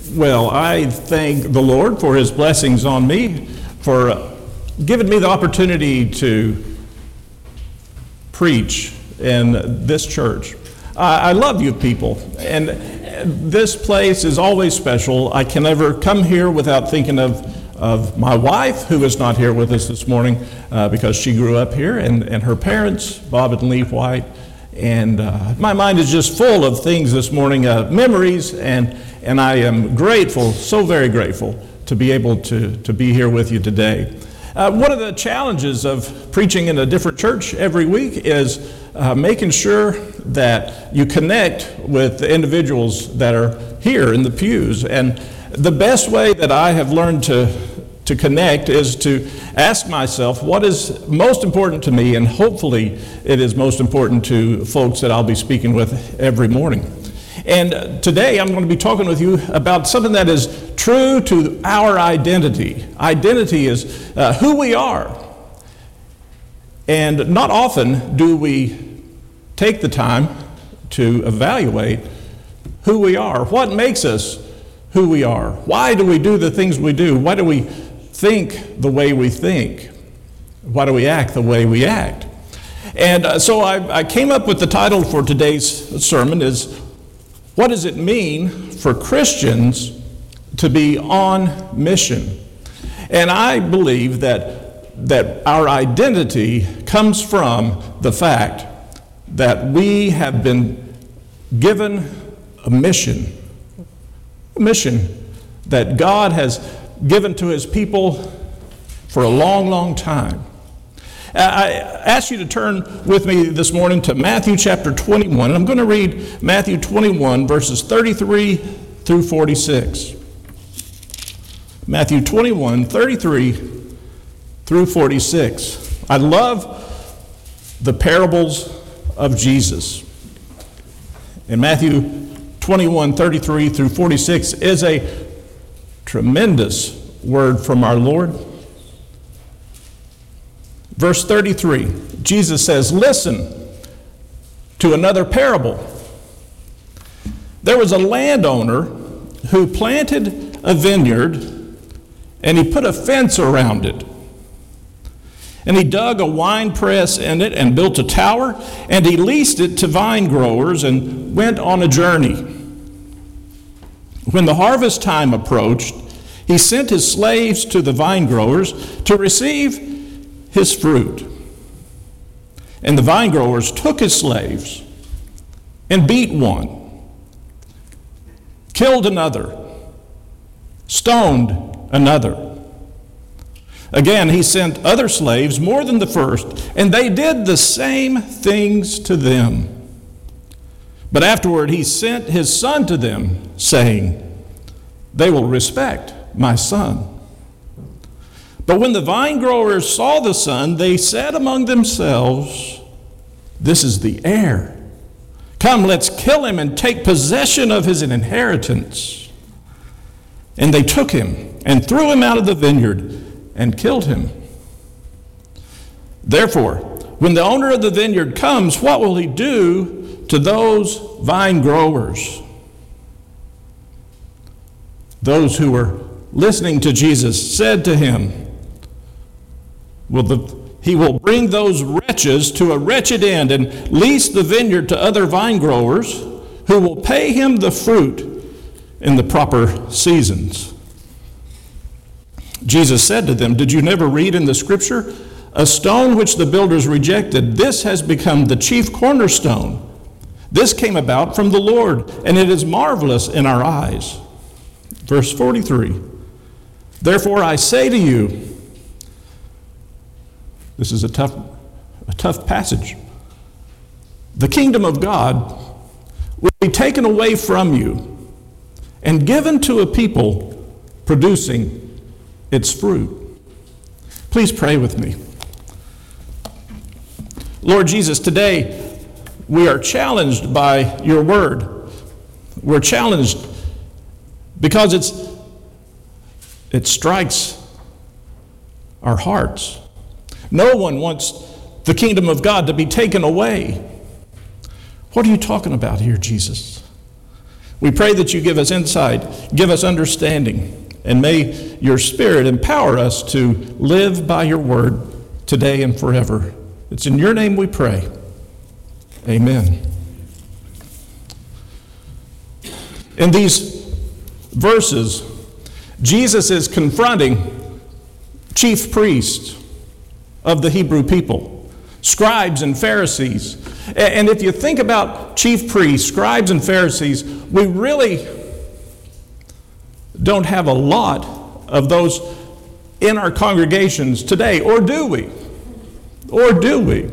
Well, I thank the Lord for his blessings on me, for giving me the opportunity to preach in this church. I love you people, and this place is always special. I can never come here without thinking of my wife, who is not here with us this morning because she grew up here, and her parents, Bob and Lee White. And my mind is just full of things this morning, memories, and I am grateful, so very grateful, to be able to be here with you today. One of the challenges of preaching in a different church every week is making sure that you connect with the individuals that are here in the pews. And the best way that I have learned to connect is to ask myself what is most important to me, and hopefully it is most important to folks that I'll be speaking with every morning. And today I'm going to be talking with you about something that is true to our identity. Identity is who we are. And not often do we take the time to evaluate who we are. What makes us who we are? Why do we do the things we do? Why do we think the way we think? Why do we act the way we act? And so I came up with the title for today's sermon is, what does it mean for Christians to be on mission? And I believe that our identity comes from the fact that we have been given a mission that God has given to his people for a long, long time. I ask you to turn with me this morning to Matthew chapter 21. I'm going to read Matthew 21, verses 33 through 46. Matthew 21, 33 through 46. I love the parables of Jesus. And Matthew 21, 33 through 46 is a tremendous word from our Lord. Verse 33, Jesus says, "Listen to another parable. There was a landowner who planted a vineyard, and he put a fence around it. And he dug a wine press in it and built a tower, and he leased it to vine growers and went on a journey. When the harvest time approached, he sent his slaves to the vine growers to receive his fruit. And the vine growers took his slaves and beat one, killed another, stoned another. Again, he sent other slaves, more than the first, and they did the same things to them. But afterward he sent his son to them, saying, 'They will respect my son.' But when the vine growers saw the son, they said among themselves, 'This is the heir. Come, let's kill him and take possession of his inheritance.' And they took him and threw him out of the vineyard and killed him. Therefore, when the owner of the vineyard comes, what will he do to those vine growers?" Those who were listening to Jesus said to him, he will bring those wretches to a wretched end and lease the vineyard to other vine growers who will pay him the fruit in the proper seasons. Jesus said to them, "Did you never read in the scripture, 'A stone which the builders rejected, this has become the chief cornerstone. This came about from the Lord, and it is marvelous in our eyes.'" Verse 43, "Therefore I say to you," this is a tough passage, "the kingdom of God will be taken away from you and given to a people producing its fruit." Please pray with me. Lord Jesus, today we are challenged by your word. We're challenged because it strikes our hearts. No one wants the kingdom of God to be taken away. What are you talking about here, Jesus? We pray that you give us insight, give us understanding, and may your Spirit empower us to live by your word today and forever. It's in your name we pray. Amen. In these verses, Jesus is confronting chief priests of the Hebrew people, scribes and Pharisees. And if you think about chief priests, scribes and Pharisees, we really don't have a lot of those in our congregations today, or do we? Or do we?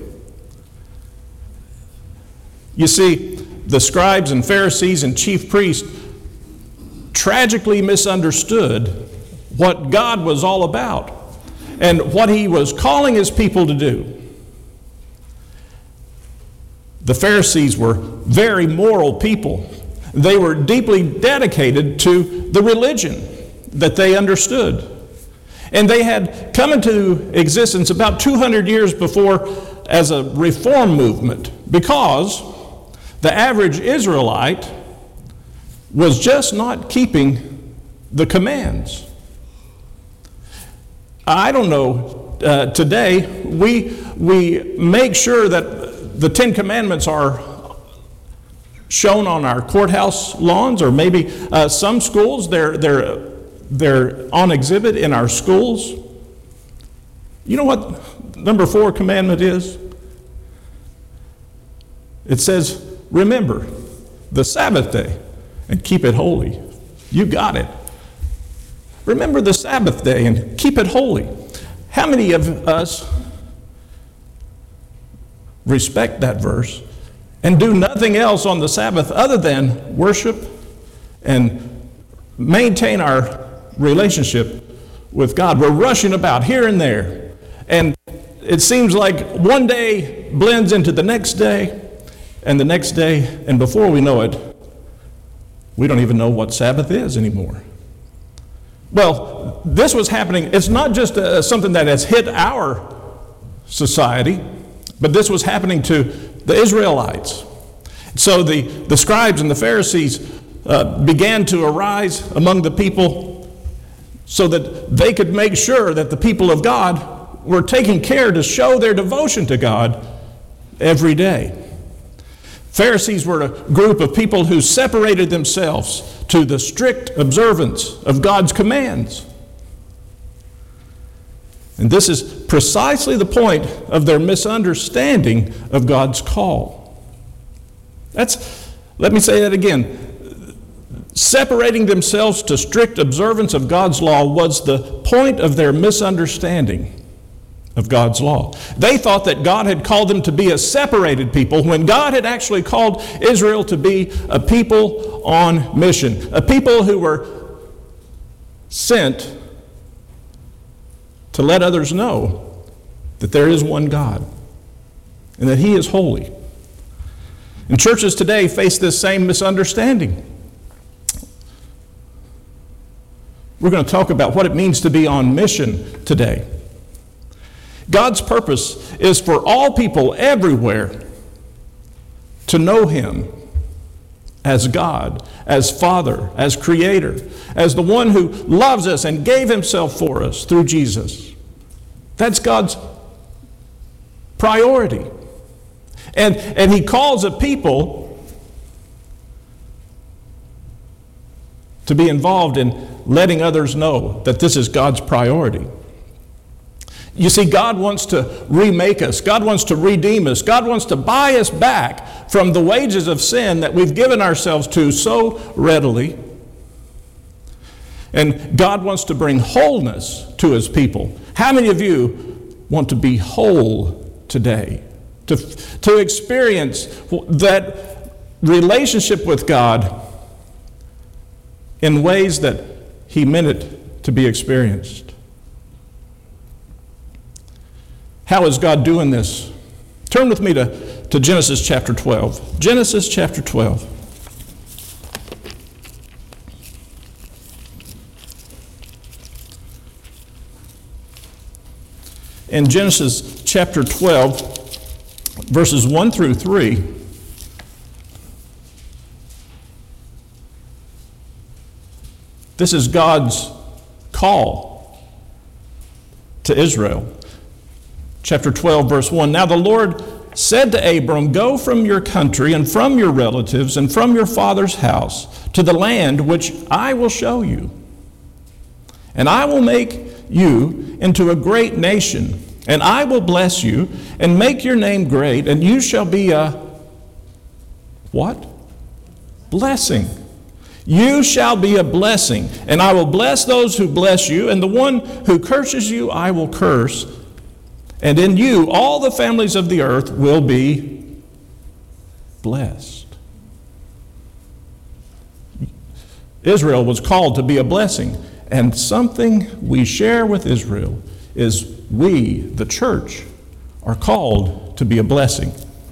You see, the scribes and Pharisees and chief priests tragically misunderstood what God was all about and what he was calling his people to do. The Pharisees were very moral people. They were deeply dedicated to the religion that they understood. And they had come into existence about 200 years before as a reform movement, because the average Israelite was just not keeping the commands. I don't know, today we make sure that the Ten Commandments are shown on our courthouse lawns, or maybe some schools they're on exhibit in our schools. You know what number 4 commandment is? It says, remember the Sabbath day and keep it holy. You got it. Remember the Sabbath day and keep it holy. How many of us respect that verse and do nothing else on the Sabbath other than worship and maintain our relationship with God? We're rushing about here and there, and it seems like one day blends into the next day and the next day, and before we know it, we don't even know what Sabbath is anymore. Well, this was happening. It's not just something that has hit our society, but this was happening to the Israelites. So the scribes and the Pharisees began to arise among the people so that they could make sure that the people of God were taking care to show their devotion to God every day. Pharisees were a group of people who separated themselves to the strict observance of God's commands. And this is precisely the point of their misunderstanding of God's call. Let me say that again. Separating themselves to strict observance of God's law was the point of their misunderstanding of God's law. They thought that God had called them to be a separated people, when God had actually called Israel to be a people on mission, a people who were sent to let others know that there is one God and that He is holy. And churches today face this same misunderstanding. We're going to talk about what it means to be on mission today. God's purpose is for all people everywhere to know Him as God, as Father, as Creator, as the one who loves us and gave Himself for us through Jesus. That's God's priority. And He calls a people to be involved in letting others know that this is God's priority. You see, God wants to remake us. God wants to redeem us. God wants to buy us back from the wages of sin that we've given ourselves to so readily. And God wants to bring wholeness to His people. How many of you want to be whole today? To experience that relationship with God in ways that He meant it to be experienced. How is God doing this? Turn with me to Genesis chapter 12. Genesis chapter 12. In Genesis chapter 12, verses 1 through 3, This is God's call to Israel. Chapter 12, verse 1. Now the Lord said to Abram, go from your country and from your relatives and from your father's house to the land which I will show you. And I will make you into a great nation, and I will bless you and make your name great, and you shall be a what? Blessing. You shall be a blessing, and I will bless those who bless you, and the one who curses you I will curse. And in you all the families of the earth will be blessed. Israel was called to be a blessing. And something we share with Israel is we, the church, are called to be a blessing.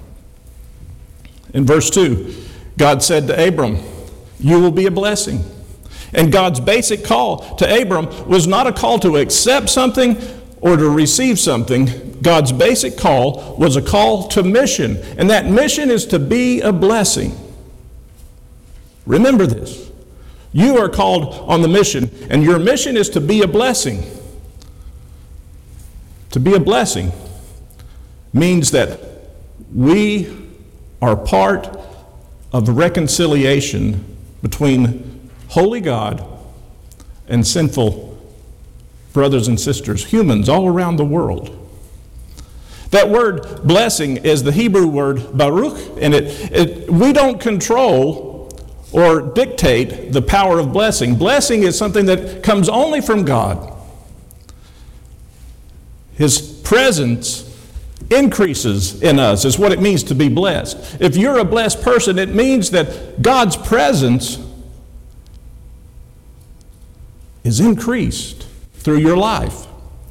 In verse 2, God said to Abram, you will be a blessing. And God's basic call to Abram was not a call to accept something or to receive something. God's basic call was a call to mission. And that mission is to be a blessing. Remember this. You are called on the mission, and your mission is to be a blessing. To be a blessing means that we are part of a reconciliation between holy God and sinful brothers and sisters, humans all around the world. That word blessing is the Hebrew word baruch, and we don't control or dictate the power of blessing. Blessing is something that comes only from God. His presence increases in us, is what it means to be blessed. If you're a blessed person, it means that God's presence is increased through your life.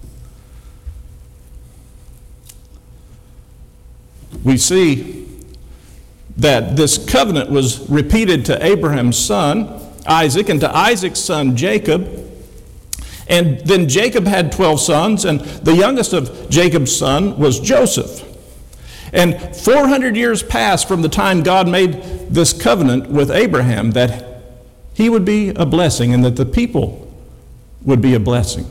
We see that this covenant was repeated to Abraham's son, Isaac, and to Isaac's son, Jacob. And then Jacob had 12 sons, and the youngest of Jacob's son was Joseph. And 400 years passed from the time God made this covenant with Abraham that he would be a blessing and that the people would be a blessing.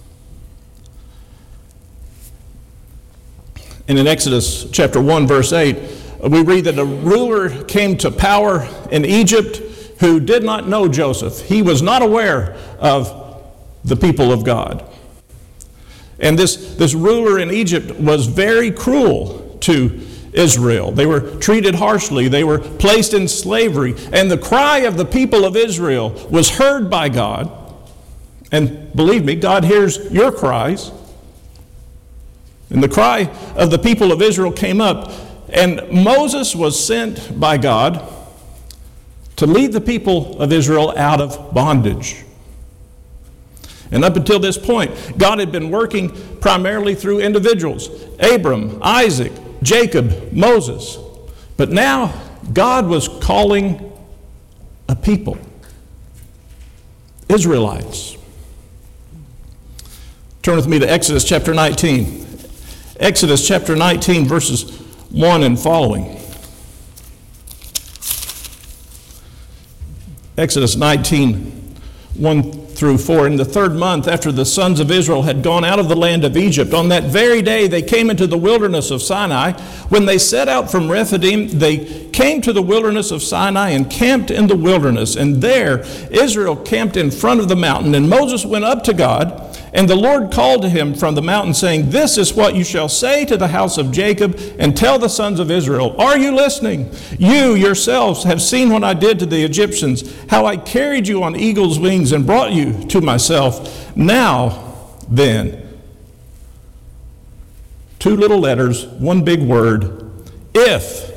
And in Exodus chapter 1, verse 8, we read that a ruler came to power in Egypt who did not know Joseph. He was not aware of the people of God. And this ruler in Egypt was very cruel to Israel. They were treated harshly. They were placed in slavery. And the cry of the people of Israel was heard by God. And believe me, God hears your cries. And the cry of the people of Israel came up. And Moses was sent by God to lead the people of Israel out of bondage. And up until this point, God had been working primarily through individuals: Abram, Isaac, Jacob, Moses. But now God was calling a people, Israelites. Turn with me to Exodus chapter 19. Exodus chapter 19, verses 1 and following. Exodus 19, 1 through 4. In the third month, after the sons of Israel had gone out of the land of Egypt, on that very day they came into the wilderness of Sinai. When they set out from Rephidim, they came to the wilderness of Sinai and camped in the wilderness. And there Israel camped in front of the mountain. And Moses went up to God, and the Lord called to him from the mountain, saying, "This is what you shall say to the house of Jacob, and tell the sons of Israel. Are you listening? You yourselves have seen what I did to the Egyptians, how I carried you on eagle's wings and brought you to myself. Now then," two little letters, one big word, if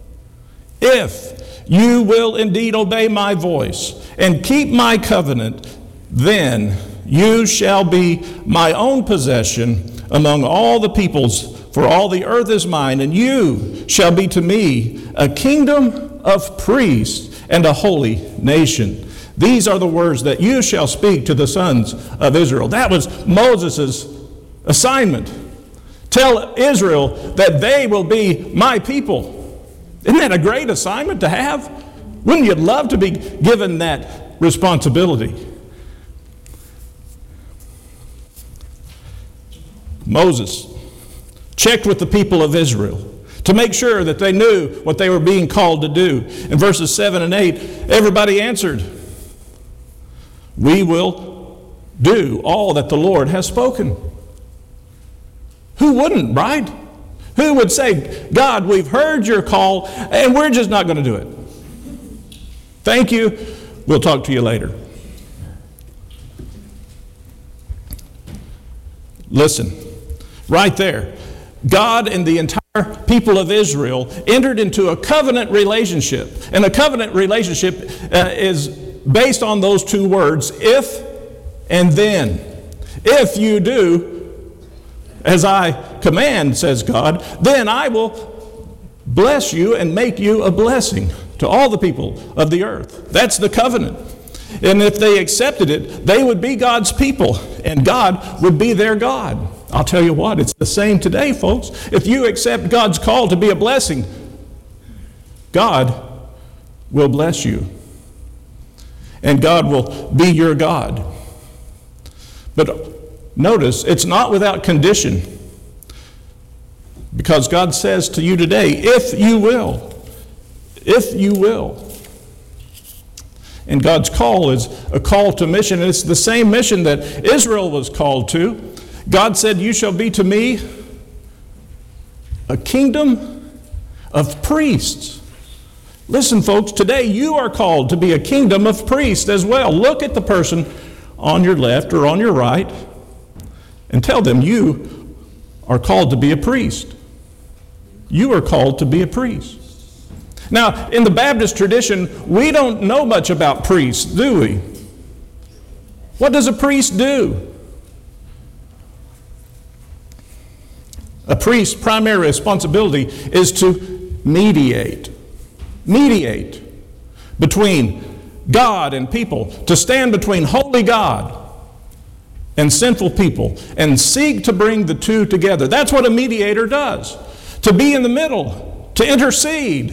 you will indeed obey my voice and keep my covenant, then you shall be my own possession among all the peoples, for all the earth is mine, and you shall be to me a kingdom of priests and a holy nation. These are the words that you shall speak to the sons of Israel. That was Moses' assignment. Tell Israel that they will be my people. Isn't that a great assignment to have? Wouldn't you love to be given that responsibility? Moses checked with the people of Israel to make sure that they knew what they were being called to do. In verses 7 and 8, everybody answered, "We will do all that the Lord has spoken." Who wouldn't, right? Who would say, "God, we've heard your call, and we're just not going to do it. Thank you. We'll talk to you later." Listen, right there, God and the entire people of Israel entered into a covenant relationship. And a covenant relationship is based on those two words, if and then. If you do as I command, says God, then I will bless you and make you a blessing to all the people of the earth. That's the covenant. And if they accepted it, they would be God's people, and God would be their God. I'll tell you what, it's the same today, folks. If you accept God's call to be a blessing, God will bless you. And God will be your God. But notice, it's not without condition. Because God says to you today, if you will. If you will. And God's call is a call to mission. And it's the same mission that Israel was called to. God said, "You shall be to me a kingdom of priests." Listen, folks, today you are called to be a kingdom of priests as well. Look at the person on your left or on your right and tell them you are called to be a priest. You are called to be a priest. Now, in the Baptist tradition, we don't know much about priests, do we? What does a priest do? A priest's primary responsibility is to mediate between God and people, to stand between holy God and sinful people and seek to bring the two together. That's what a mediator does. To be in the middle, to intercede,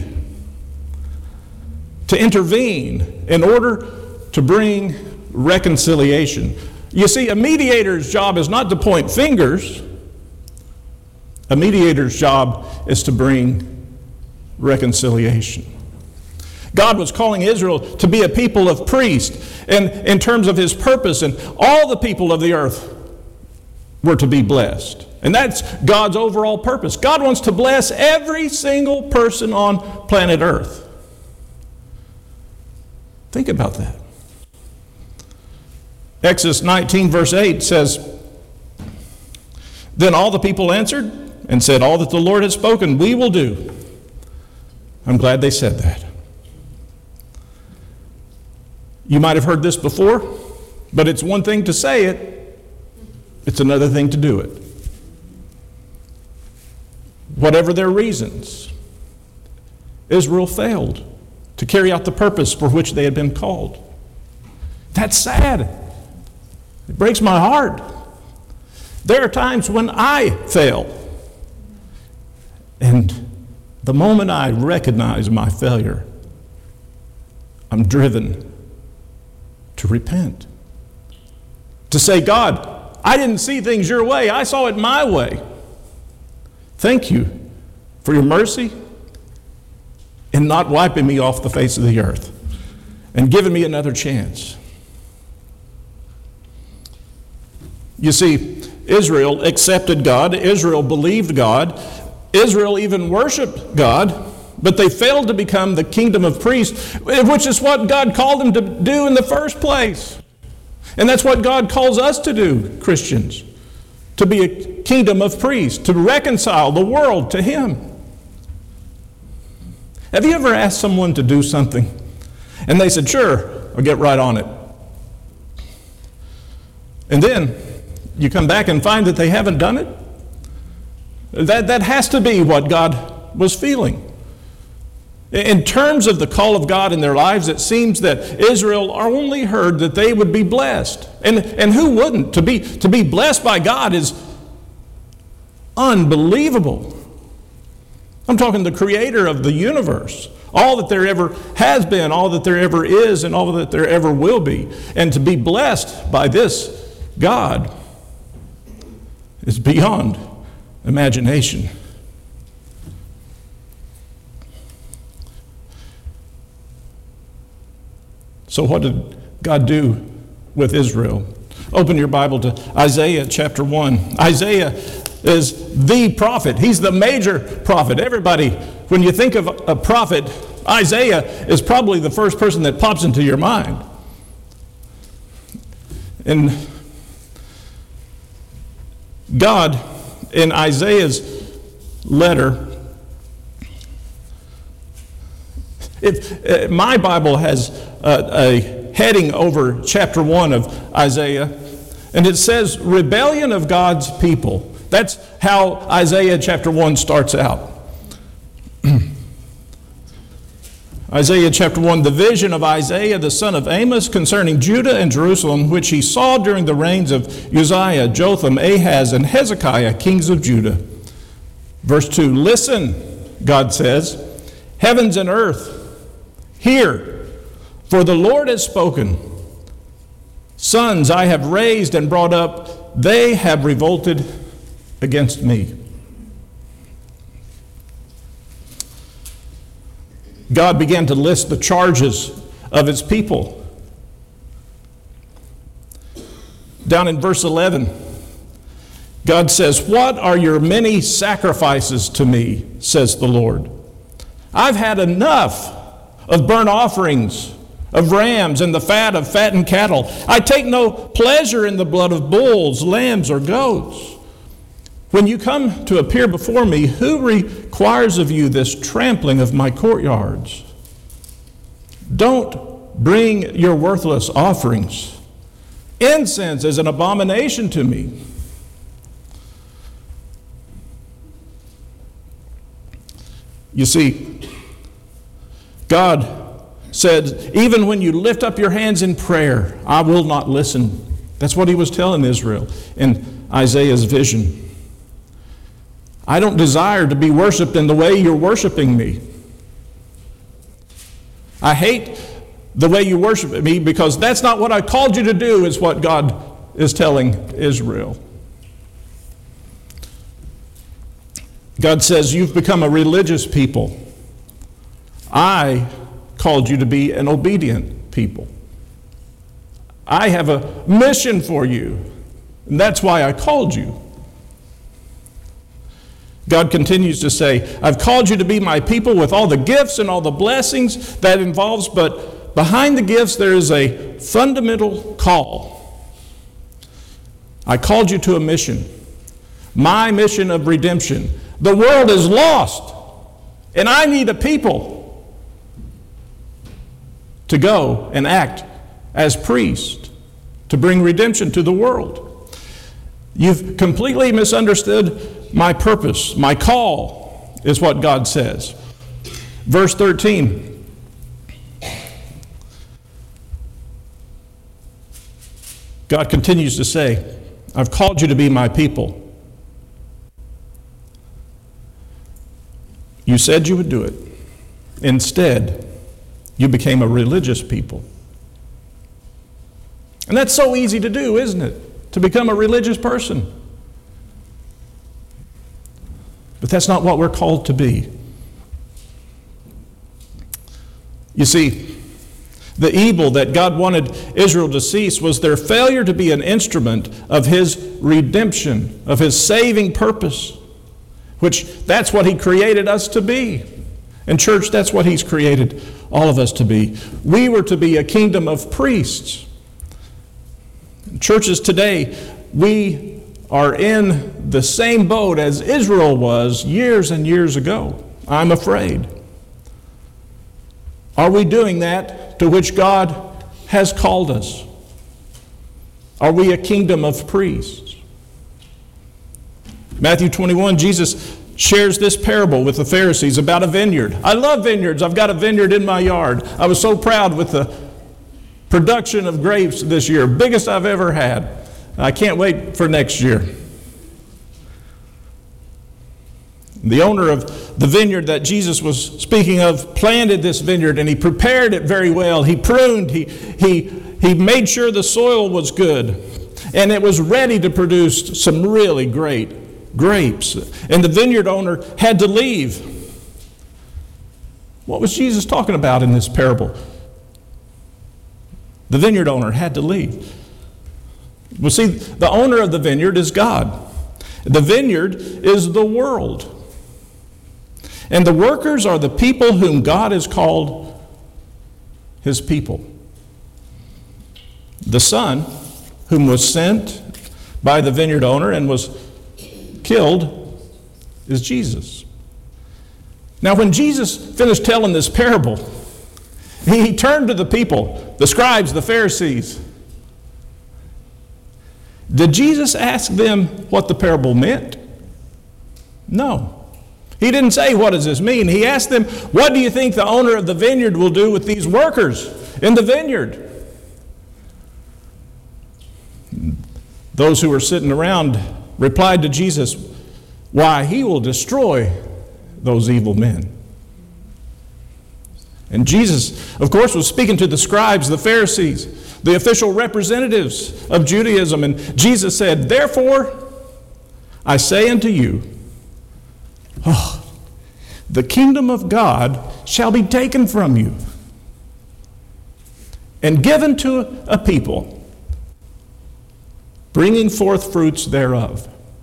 to intervene in order to bring reconciliation. You see, a mediator's job is not to point fingers. A mediator's job is to bring reconciliation. God was calling Israel to be a people of priests, and in terms of his purpose, and all the people of the earth were to be blessed. And that's God's overall purpose. God wants to bless every single person on planet Earth. Think about that. Exodus 19 verse 8 says, "Then all the people answered and said, 'All that the Lord has spoken, we will do.'" I'm glad they said that. You might have heard this before, but it's one thing to say it, it's another thing to do it. Whatever their reasons, Israel failed to carry out the purpose for which they had been called. That's sad. It breaks my heart. There are times when I fail. And the moment I recognize my failure, I'm driven to repent. To say, "God, I didn't see things your way. I saw it my way. Thank you for your mercy in not wiping me off the face of the earth and giving me another chance." You see, Israel accepted God. Israel believed God. Israel even worshiped God, but they failed to become the kingdom of priests, which is what God called them to do in the first place. And that's what God calls us to do, Christians, to be a kingdom of priests, to reconcile the world to Him. Have you ever asked someone to do something and they said, "Sure, I'll get right on it"? And then you come back and find that they haven't done it? That has to be what God was feeling. In terms of the call of God in their lives, it seems that Israel only heard that they would be blessed. And who wouldn't? To be blessed by God is unbelievable. I'm talking the creator of the universe, all that there ever has been, all that there ever is, and all that there ever will be. And to be blessed by this God is beyond imagination. So what did God do with Israel? Open your Bible to Isaiah chapter 1. Isaiah is the prophet. He's the major prophet. Everybody, when you think of a prophet, Isaiah is probably the first person that pops into your mind. And God, in Isaiah's letter, if my Bible has a heading over chapter 1 of Isaiah, and it says, rebellion of God's people. That's how Isaiah chapter 1 starts out. Isaiah chapter 1, the vision of Isaiah the son of Amos concerning Judah and Jerusalem, which he saw during the reigns of Uzziah, Jotham, Ahaz, and Hezekiah, kings of Judah. Verse 2, listen, God says, heavens and earth, hear, for the Lord has spoken. Sons I have raised and brought up, they have revolted against me. God began to list the charges of his people. Down in verse 11, God says, what are your many sacrifices to me, says the Lord. I've had enough of burnt offerings, of rams, and the fat of fattened cattle. I take no pleasure in the blood of bulls, lambs, or goats. When you come to appear before me, who requires of you this trampling of my courtyards? Don't bring your worthless offerings. Incense is an abomination to me. You see, God said, even when you lift up your hands in prayer, I will not listen. That's what he was telling Israel in Isaiah's vision. I don't desire to be worshiped in the way you're worshiping me. I hate the way you worship me because that's not what I called you to do, is what God is telling Israel. God says, you've become a religious people. I called you to be an obedient people. I have a mission for you, and that's why I called you. God continues to say, I've called you to be my people with all the gifts and all the blessings that involves, but behind the gifts there is a fundamental call. I called you to a mission, my mission of redemption. The world is lost, and I need a people to go and act as priest to bring redemption to the world. You've completely misunderstood my purpose. My call is what God says. Verse 13. God continues to say, I've called you to be my people. You said you would do it. Instead, you became a religious people. And that's so easy to do, isn't it? To become a religious person. But that's not what we're called to be. You see, the evil that God wanted Israel to cease was their failure to be an instrument of his redemption, of his saving purpose, which that's what he created us to be. And church, that's what he's created all of us to be. We were to be a kingdom of priests. Churches today, we are in the same boat as Israel was years and years ago, I'm afraid. Are we doing that to which God has called us? Are we a kingdom of priests? Matthew 21, Jesus shares this parable with the Pharisees about a vineyard. I love vineyards. I've got a vineyard in my yard. I was so proud with the production of grapes this year, biggest I've ever had. I can't wait for next year. The owner of the vineyard that Jesus was speaking of planted this vineyard, and he prepared it very well. He pruned, he made sure the soil was good. And it was ready to produce some really great grapes. And the vineyard owner had to leave. What was Jesus talking about in this parable? The vineyard owner had to leave. Well, see, the owner of the vineyard is God. The vineyard is the world. And the workers are the people whom God has called his people. The Son, whom was sent by the vineyard owner and was killed, is Jesus. Now, when Jesus finished telling this parable, he turned to the people, the scribes, the Pharisees. Did Jesus ask them what the parable meant? No. He didn't say, what does this mean? He asked them, what do you think the owner of the vineyard will do with these workers in the vineyard? Those who were sitting around replied to Jesus, why, he will destroy those evil men. And Jesus, of course, was speaking to the scribes, the Pharisees, the official representatives of Judaism. And Jesus said, therefore, I say unto you, the kingdom of God shall be taken from you and given to a people, bringing forth fruits thereof.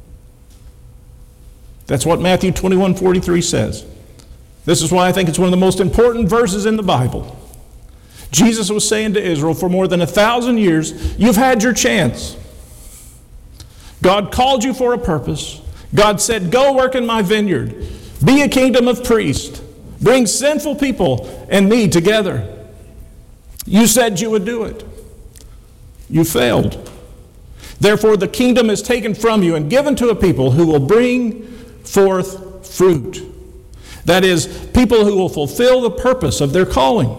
That's what Matthew 21:43 says. This is why I think it's one of the most important verses in the Bible. Jesus was saying to Israel, for more than 1,000 years, you've had your chance. God called you for a purpose. God said, go work in my vineyard. Be a kingdom of priests. Bring sinful people and me together. You said you would do it. You failed. Therefore, the kingdom is taken from you and given to a people who will bring forth fruit. That is, people who will fulfill the purpose of their calling.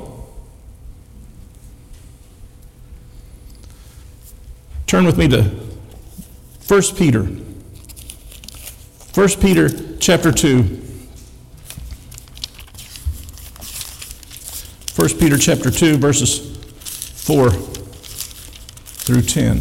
Turn with me to 1 Peter. 1 Peter chapter 2. 1 Peter chapter 2, verses 4 through 10.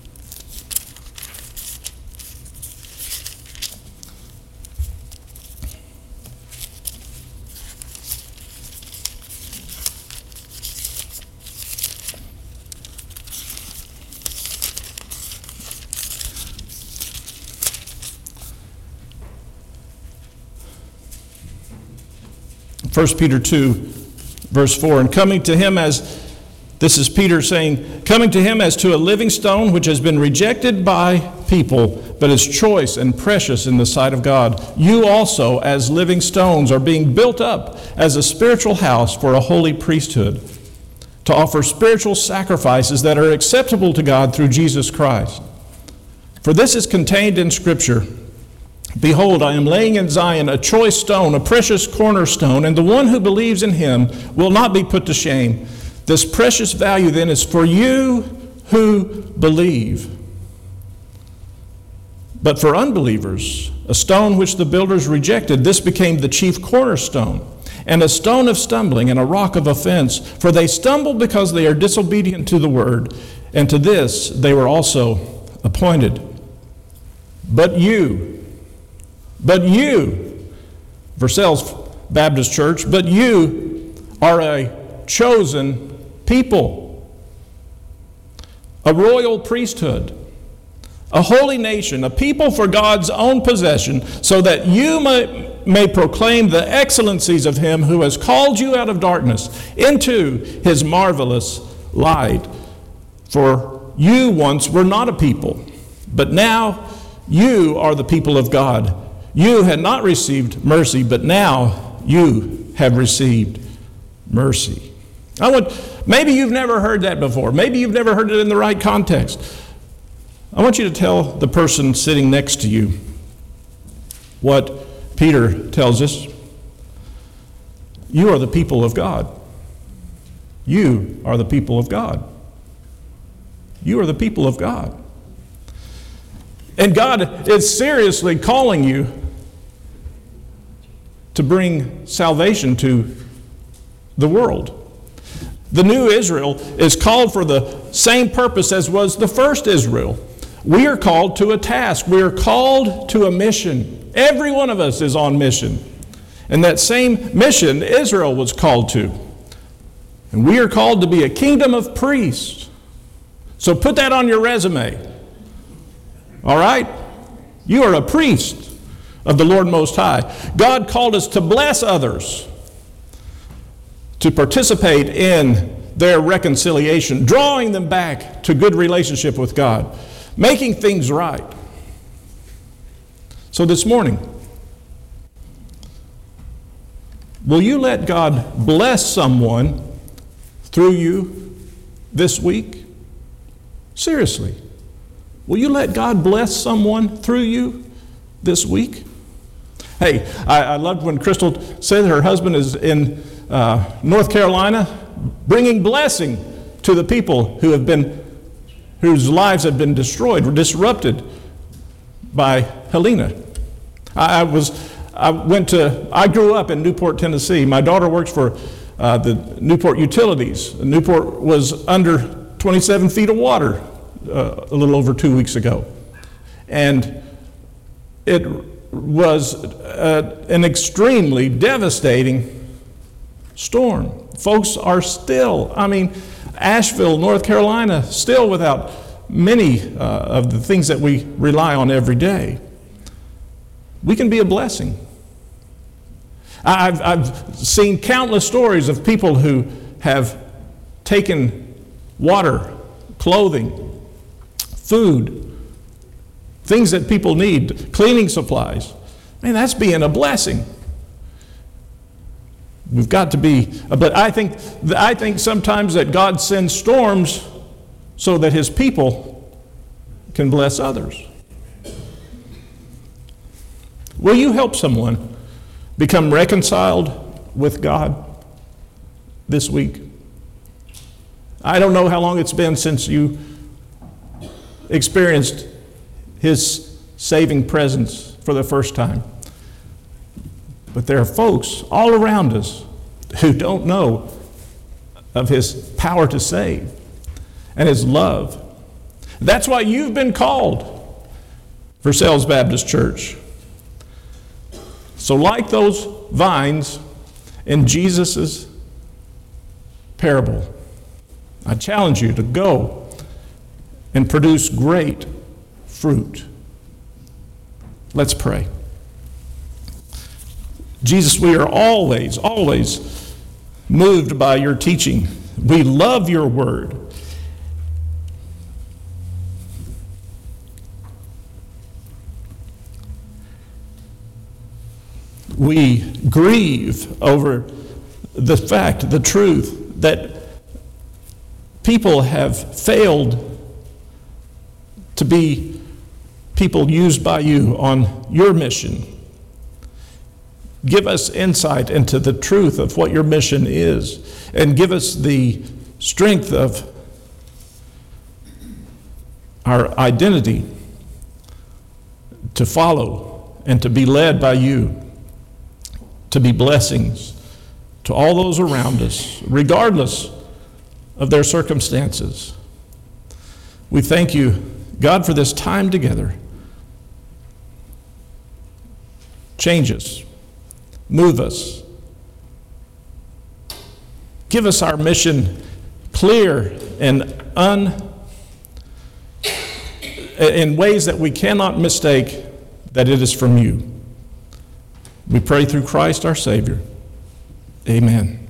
First Peter 2, verse 4, and coming to him as, this is Peter saying, coming to him as to a living stone which has been rejected by people, but is choice and precious in the sight of God. You also, as living stones, are being built up as a spiritual house for a holy priesthood, to offer spiritual sacrifices that are acceptable to God through Jesus Christ. For this is contained in Scripture. Behold, I am laying in Zion a choice stone, a precious cornerstone, and the one who believes in him will not be put to shame. This precious value then is for you who believe. But for unbelievers, a stone which the builders rejected, this became the chief cornerstone, and a stone of stumbling and a rock of offense. For they stumble because they are disobedient to the word, and to this they were also appointed. But you, Versailles Baptist Church, but you are a chosen people, a royal priesthood, a holy nation, a people for God's own possession, so that you may proclaim the excellencies of him who has called you out of darkness into his marvelous light. For you once were not a people, but now you are the people of God. You had not received mercy, but now you have received mercy. Maybe you've never heard that before. Maybe you've never heard it in the right context. I want you to tell the person sitting next to you what Peter tells us. You are the people of God. You are the people of God. You are the people of God. And God is seriously calling you to bring salvation to the world. The new Israel is called for the same purpose as was the first Israel. We are called to a task. We are called to a mission. Every one of us is on mission. And that same mission Israel was called to. And we are called to be a kingdom of priests. So put that on your resume. All right? You are a priest of the Lord Most High. God called us to bless others, to participate in their reconciliation, drawing them back to good relationship with God, making things right. So this morning, will you let God bless someone through you this week? Seriously. Will you let God bless someone through you this week? Hey, I loved when Crystal said her husband is in North Carolina, bringing blessing to the people whose lives have been destroyed or disrupted by Helena. I grew up in Newport, Tennessee. My daughter works for the Newport Utilities. Newport was under 27 feet of water a little over 2 weeks ago. And it was an extremely devastating storm. Folks are still, Asheville, North Carolina, still without many of the things that we rely on every day. We can be a blessing. I've seen countless stories of people who have taken water, clothing, food, things that people need, cleaning supplies. Man, that's being a blessing. We've got to be, but I think sometimes that God sends storms so that His people can bless others. Will you help someone become reconciled with God this week? I don't know how long it's been since you experienced His saving presence for the first time. But there are folks all around us who don't know of His power to save and His love. That's why you've been called for Sells Baptist Church. So like those vines in Jesus' parable, I challenge you to go and produce great fruit. Let's pray. Jesus, we are always moved by your teaching. We love your word. We grieve over the fact, the truth, that people have failed to be people used by you on your mission. Give us insight into the truth of what your mission is, and give us the strength of our identity to follow and to be led by you, to be blessings to all those around us, regardless of their circumstances. We thank you, God, for this time together. Change us. Move us. Give us our mission clear and in ways that we cannot mistake that it is from you. We pray through Christ our Savior. Amen.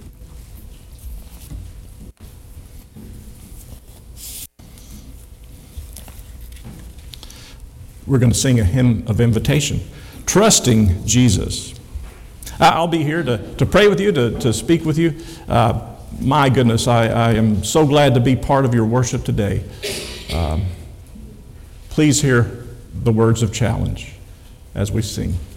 We're going to sing a hymn of invitation, Trusting Jesus. I'll be here to pray with you, to speak with you. My goodness, I am so glad to be part of your worship today. Please hear the words of challenge as we sing.